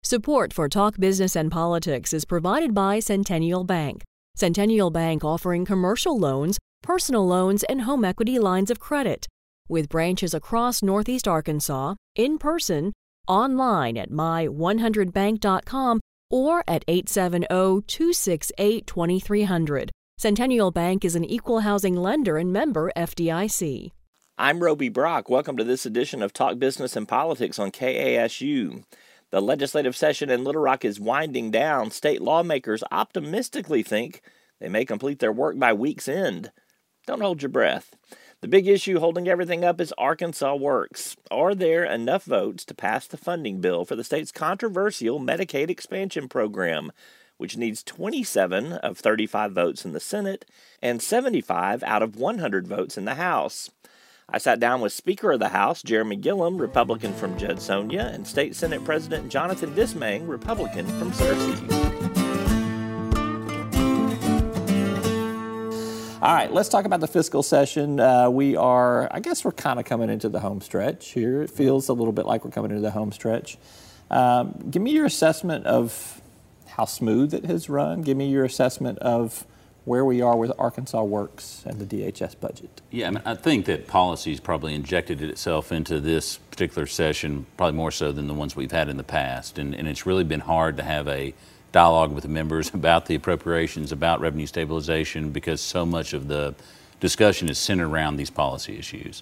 Support for Talk Business and Politics is provided by Centennial Bank. Centennial Bank offering commercial loans, personal loans, and home equity lines of credit. With branches across Northeast Arkansas, in person, online at my100bank.com or at 870-268-2300. Centennial Bank is an equal housing lender and member FDIC. I'm Roby Brock. Welcome to this edition of Talk Business and Politics on KASU. The legislative session in Little Rock is winding down. State lawmakers optimistically think they may complete their work by week's end. Don't hold your breath. The big issue holding everything up is Arkansas Works. Are there enough votes to pass the funding bill for the state's controversial Medicaid expansion program, which needs 27 of 35 votes in the Senate and 75 out of 100 votes in the House? I sat down with Speaker of the House, Jeremy Gillum, Republican from Judsonia, and State Senate President Jonathan Dismang, Republican from Searcy. All right, let's talk about the fiscal session. We're kind of coming into the home stretch here. It feels a little bit like we're coming into the home stretch. Give me your assessment of how smooth it has run. Give me your assessment of where we are with Arkansas Works and the DHS budget. Yeah, I think that policy's probably injected itself into this particular session, probably more so than the ones we've had in the past. And it's really been hard to have a dialogue with the members about the appropriations, about revenue stabilization, because so much of the discussion is centered around these policy issues.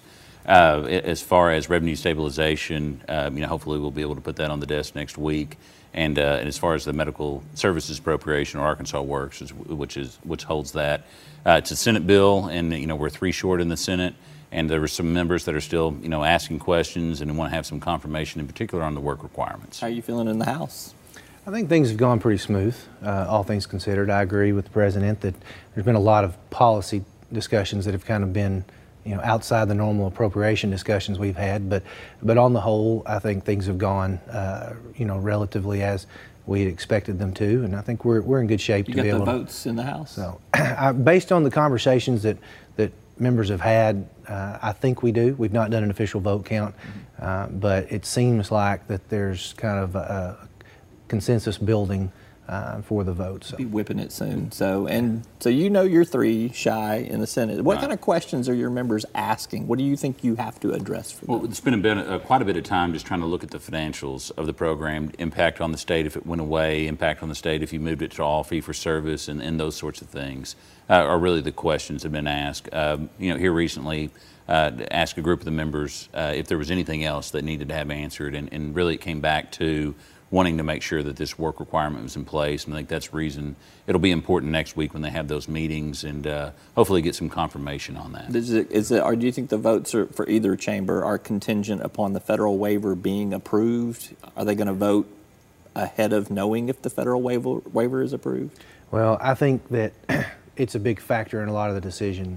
As far as revenue stabilization, hopefully we'll be able to put that on the desk next week. And as far as the medical services appropriation, or Arkansas Works, which holds that, it's a Senate bill, and we're 3 short in the Senate, and there were some members that are still asking questions and want to have some confirmation, in particular on the work requirements. How are you feeling in the House? I think things have gone pretty smooth, all things considered. I agree with the President that there's been a lot of policy discussions that have kind of been outside the normal appropriation discussions we've had, but on the whole, I think things have gone, relatively as we expected them to, and I think we're in good shape to be able to. You got the votes in the House? So, based on the conversations that members have had, I think we do. We've not done an official vote count, but it seems like that there's kind of a consensus building for the vote. So. Be whipping it soon. So you're 3 shy in the Senate. What kind of questions are your members asking? What do you think you have to address for them? Well, it's been quite a bit of time just trying to look at the financials of the program, impact on the state if it went away, impact on the state if you moved it to all fee-for-service, and those sorts of things are really the questions that have been asked. Here recently, asked a group of the members if there was anything else that needed to have answered, and really it came back to wanting to make sure that this work requirement was in place, and I think that's the reason it'll be important next week when they have those meetings, and hopefully get some confirmation on that. Or do you think the votes for either chamber are contingent upon the federal waiver being approved? Are they going to vote ahead of knowing if the federal waiver is approved? Well, I think that it's a big factor in a lot of the decision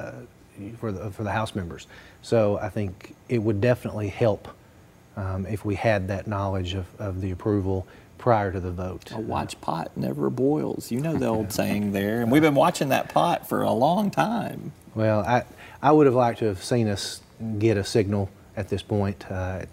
for the House members. So I think it would definitely help if we had that knowledge of the approval prior to the vote. A watch pot never boils. You know the old saying there, and we've been watching that pot for a long time. Well, I would have liked to have seen us get a signal at this point.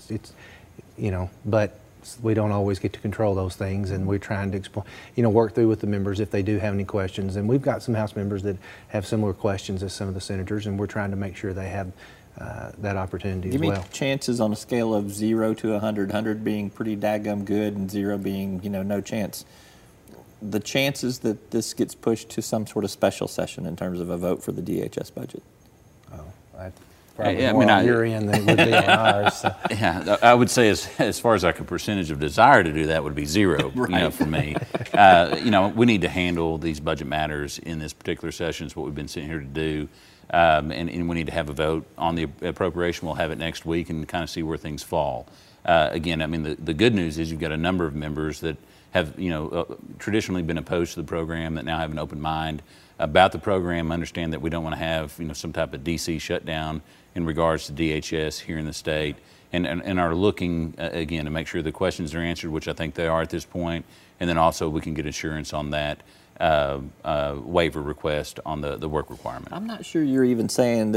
But we don't always get to control those things, and we're trying to work through with the members if they do have any questions. And we've got some House members that have similar questions as some of the senators, and we're trying to make sure they have that opportunity as well. Give me chances on a scale of 0 to 100, 100 being pretty daggum good and 0 being, no chance. The chances that this gets pushed to some sort of special session in terms of a vote for the DHS budget? Probably more on your end than it would be on ours. So. Yeah, I would say as far as like a percentage of desire to do that would be 0, right. For me. We need to handle these budget matters in this particular session is what we've been sitting here to do. And we need to have a vote on the appropriation. We'll have it next week and kind of see where things fall. Again, the good news is you've got a number of members that have, traditionally been opposed to the program that now have an open mind about the program, understand that we don't want to have, some type of DC shutdown in regards to DHS here in the state, and are looking, again, to make sure the questions are answered, which I think they are at this point, and then also we can get assurance on that waiver request on the work requirement. I'm not sure you're even saying that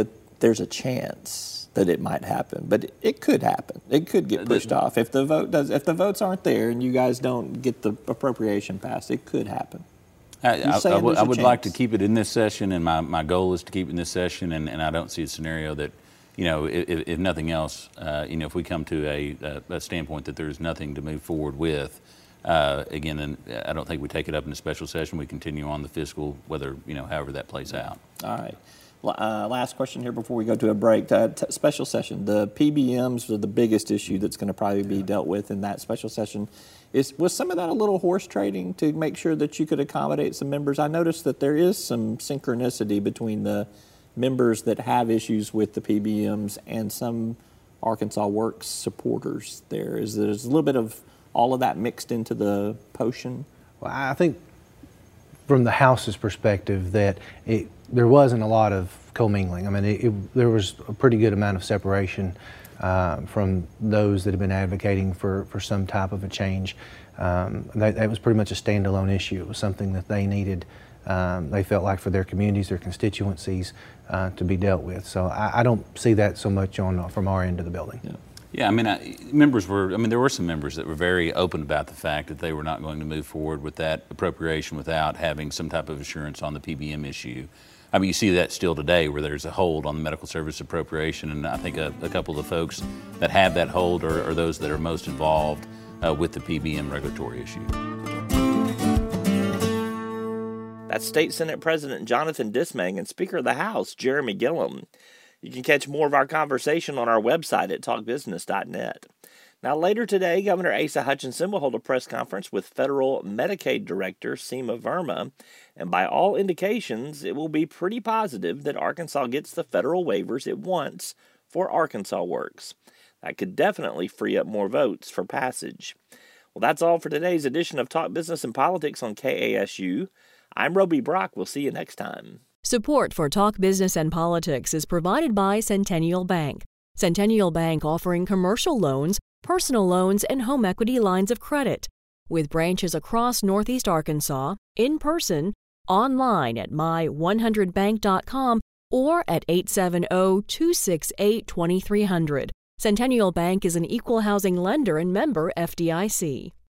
there's a chance that it might happen, but it could happen. It could get pushed off if the votes aren't there and you guys don't get the appropriation passed. It could happen. I would like to keep it in this session, and my goal is to keep it in this session, and I don't see a scenario that, if nothing else, if we come to a standpoint that there's nothing to move forward with, again, then I don't think we take it up in a special session. We continue on the fiscal, however that plays out. All right. Last question here before we go to a break. Special session. The PBMs are the biggest issue that's going to probably be dealt with in that special session. Was some of that a little horse trading to make sure that you could accommodate some members? I noticed that there is some synchronicity between the members that have issues with the PBMs and some Arkansas Works supporters there. There's a little bit of all of that mixed into the potion? Well, I think from the House's perspective that there wasn't a lot of commingling. I mean, there was a pretty good amount of separation from those that have been advocating for some type of a change. That was pretty much a standalone issue. It was something that they needed, they felt like, for their communities, their constituencies, to be dealt with. So I don't see that so much from our end of the building. Yeah, I mean, there were some members that were very open about the fact that they were not going to move forward with that appropriation without having some type of assurance on the PBM issue. I mean, you see that still today where there's a hold on the medical service appropriation, and I think a couple of the folks that have that hold are those that are most involved with the PBM regulatory issue. That's State Senate President Jonathan Dismang and Speaker of the House Jeremy Gillum. You can catch more of our conversation on our website at talkbusiness.net. Now, later today, Governor Asa Hutchinson will hold a press conference with Federal Medicaid Director Seema Verma, and by all indications, it will be pretty positive that Arkansas gets the federal waivers it wants for Arkansas Works. That could definitely free up more votes for passage. Well, that's all for today's edition of Talk Business and Politics on KASU. I'm Roby Brock. We'll see you next time. Support for Talk Business and Politics is provided by Centennial Bank. Centennial Bank offering commercial loans, personal loans, and home equity lines of credit. With branches across Northeast Arkansas, in person, online at my100bank.com or at 870-268-2300. Centennial Bank is an equal housing lender and member FDIC.